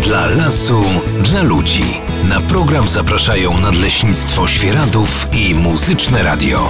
Dla lasu, dla ludzi. Na program zapraszają Nadleśnictwo Świeradów i Muzyczne Radio.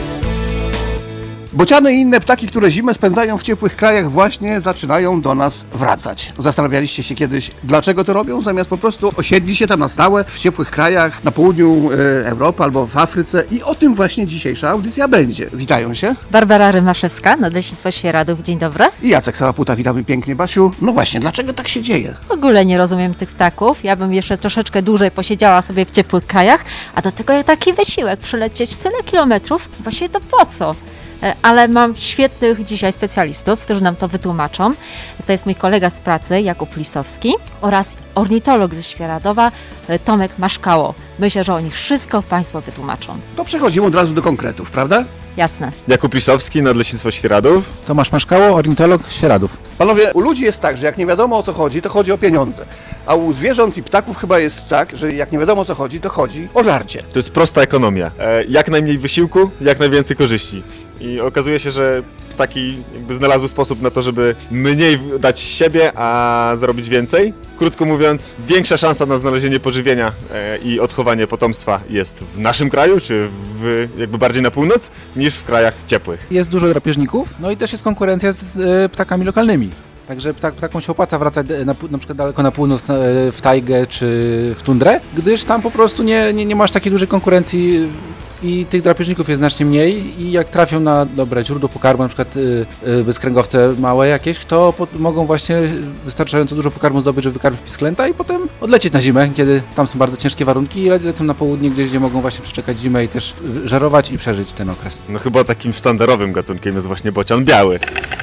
Bociany i inne ptaki, które zimę spędzają w ciepłych krajach, właśnie zaczynają do nas wracać. Zastanawialiście się kiedyś, dlaczego to robią? Zamiast po prostu osiedli się tam na stałe w ciepłych krajach, na południu Europy albo w Afryce. I o tym właśnie dzisiejsza audycja będzie. Witają się Barbara Rymaszewska, Nadleśnictwo Świeradów. Dzień dobry. i Jacek Sałaputa. Witamy pięknie, Basiu. No właśnie, dlaczego tak się dzieje? W ogóle nie rozumiem tych ptaków. Ja bym jeszcze troszeczkę dłużej posiedziała sobie w ciepłych krajach, a do tego taki wysiłek, przylecieć tyle kilometrów. Właściwie to po co? Ale mam świetnych dzisiaj specjalistów, którzy nam to wytłumaczą. To jest mój kolega z pracy, Jakub Lisowski, oraz ornitolog ze Świeradowa, Tomek Maszkało. Myślę, że oni wszystko Państwo wytłumaczą. To przechodzimy od razu do konkretów, prawda? Jasne. Jakub Lisowski, Nadleśnictwo Świeradów. Tomasz Maszkało, ornitolog Świeradów. Panowie, u ludzi jest tak, że jak nie wiadomo o co chodzi, to chodzi o pieniądze. A u zwierząt i ptaków chyba jest tak, że jak nie wiadomo o co chodzi, to chodzi o żarcie. To jest prosta ekonomia. Jak najmniej wysiłku, jak najwięcej korzyści. I okazuje się, że ptaki jakby znalazły sposób na to, żeby mniej dać siebie, a zarobić więcej. Krótko mówiąc, większa szansa na znalezienie pożywienia i odchowanie potomstwa jest w naszym kraju, czy jakby bardziej na północ, niż w krajach ciepłych. Jest dużo drapieżników, no i też jest konkurencja z ptakami lokalnymi. Także ptakom się opłaca wracać na przykład daleko na północ, w tajgę czy w tundrę, gdyż tam po prostu nie masz takiej dużej konkurencji i tych drapieżników jest znacznie mniej i jak trafią na dobre źródło pokarmu, na przykład bezkręgowce małe jakieś, to mogą właśnie wystarczająco dużo pokarmu zdobyć, żeby wykarmić pisklęta i potem odlecieć na zimę, kiedy tam są bardzo ciężkie warunki i lecą na południe, gdzie mogą właśnie przeczekać zimę i też żerować i przeżyć ten okres. No chyba takim sztandarowym gatunkiem jest właśnie bocian biały.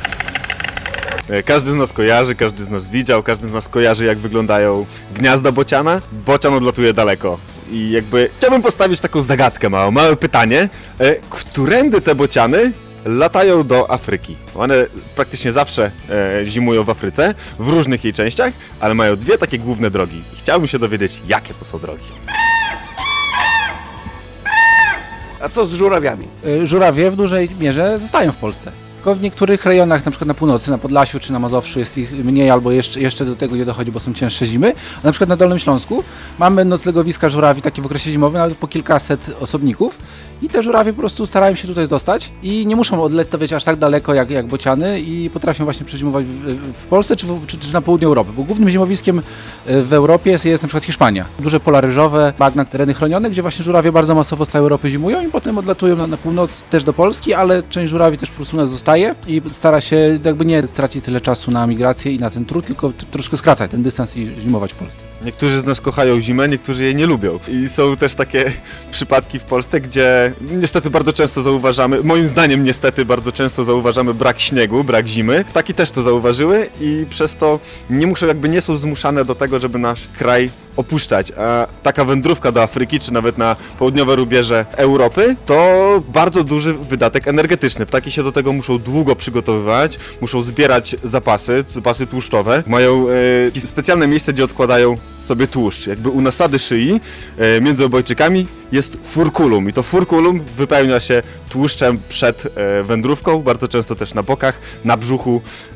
Każdy z nas kojarzy, każdy z nas widział, każdy z nas kojarzy, jak wyglądają gniazda bociana. Bocian odlatuje daleko. I jakby chciałbym postawić taką zagadkę małe pytanie. Którędy te bociany latają do Afryki? One praktycznie zawsze zimują w Afryce, w różnych jej częściach, ale mają dwie takie główne drogi. I chciałbym się dowiedzieć, jakie to są drogi. A co z żurawiami? Żurawie w dużej mierze zostają w Polsce. Tylko w niektórych rejonach, na przykład na północy, na Podlasiu czy na Mazowszu jest ich mniej albo jeszcze do tego nie dochodzi, bo są cięższe zimy. A na przykład na Dolnym Śląsku mamy noclegowiska żurawi takie w okresie zimowym, nawet po kilkaset osobników i te żurawie po prostu starają się tutaj zostać i nie muszą odlecieć aż tak daleko jak bociany i potrafią właśnie przezimować w Polsce czy na południu Europy, bo głównym zimowiskiem w Europie jest na przykład Hiszpania. Duże pola ryżowe, bagna, tereny chronione, gdzie właśnie żurawie bardzo masowo z całej Europy zimują i potem odlatują na północ też do Polski, ale część żurawi też po prostu u nas zostaje i stara się jakby nie stracić tyle czasu na migrację i na ten trud, tylko troszkę skracać ten dystans i zimować w Polsce. Niektórzy z nas kochają zimę, niektórzy jej nie lubią. I są też takie przypadki w Polsce, gdzie niestety bardzo często zauważamy, moim zdaniem niestety bardzo często zauważamy brak śniegu, brak zimy. Ptaki też to zauważyły i przez to nie są zmuszane do tego, żeby nasz kraj opuszczać, a taka wędrówka do Afryki, czy nawet na południowe rubieże Europy, to bardzo duży wydatek energetyczny. Ptaki się do tego muszą długo przygotowywać, muszą zbierać zapasy tłuszczowe, mają specjalne miejsce, gdzie odkładają sobie tłuszcz. Jakby u nasady szyi między obojczykami jest furculum i to furculum wypełnia się tłuszczem przed wędrówką, bardzo często też na bokach, na brzuchu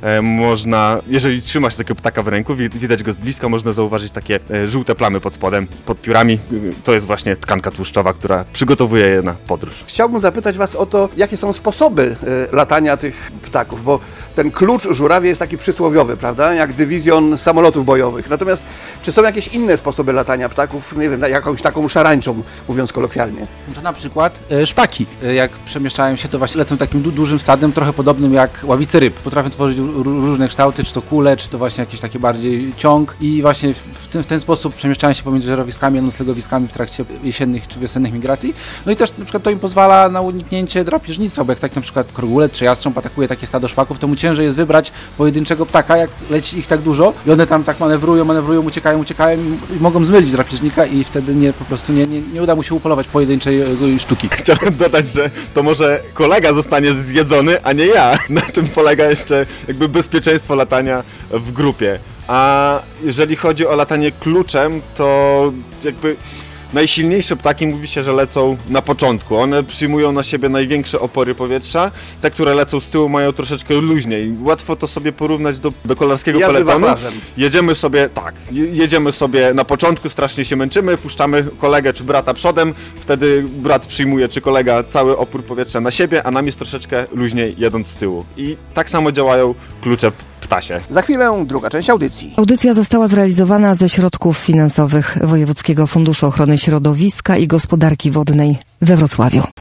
można, jeżeli trzyma się takiego ptaka w ręku, widać go z bliska, można zauważyć takie żółte plamy pod spodem, pod piórami. To jest właśnie tkanka tłuszczowa, która przygotowuje je na podróż. Chciałbym zapytać Was o to, jakie są sposoby latania tych ptaków, bo ten klucz żurawie jest taki przysłowiowy, prawda, jak dywizjon samolotów bojowych. Natomiast czy są jakieś inne sposoby latania ptaków, nie wiem, jakąś taką szarańczą, mówiąc kolokwialnie? To na przykład szpaki, jak przemieszczają się, to właśnie lecą takim dużym stadem, trochę podobnym jak ławice ryb. Potrafią tworzyć różne kształty, czy to kule, czy to właśnie jakiś taki bardziej ciąg i właśnie w ten sposób przemieszczają się pomiędzy żerowiskami a noclegowiskami w trakcie jesiennych czy wiosennych migracji. No i też na przykład to im pozwala na uniknięcie drapieżnictwa, bo jak tak na przykład krogulec czy jastrząb atakuje takie stado szpaków, to mu ciężej jest wybrać pojedynczego ptaka, jak leci ich tak dużo i one tam tak manewrują, uciekają i mogą zmylić drapieżnika i wtedy po prostu nie uda mu się upolować pojedynczej sztuki. Chciałem dodać, że to może kolega zostanie zjedzony, a nie ja. Na tym polega jeszcze jakby bezpieczeństwo latania w grupie. A jeżeli chodzi o latanie kluczem, to jakby najsilniejsze ptaki mówi się, że lecą na początku. One przyjmują na siebie największe opory powietrza. Te, które lecą z tyłu, mają troszeczkę luźniej. Łatwo to sobie porównać do kolarskiego Jazdy peletonu. wachlarzem. Jedziemy sobie na początku, strasznie się męczymy, puszczamy kolegę czy brata przodem, wtedy brat przyjmuje czy kolega cały opór powietrza na siebie, a nam jest troszeczkę luźniej jadąc z tyłu. I tak samo działają klucze ptasie. Za chwilę druga część audycji. Audycja została zrealizowana ze środków finansowych Wojewódzkiego Funduszu Ochrony Środowiska i Gospodarki Wodnej we Wrocławiu.